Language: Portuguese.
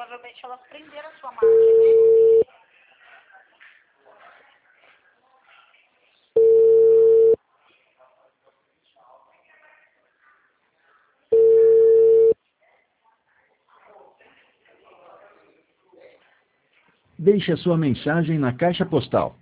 provavelmente elas prenderam a sua máquina. Deixe a sua mensagem na caixa postal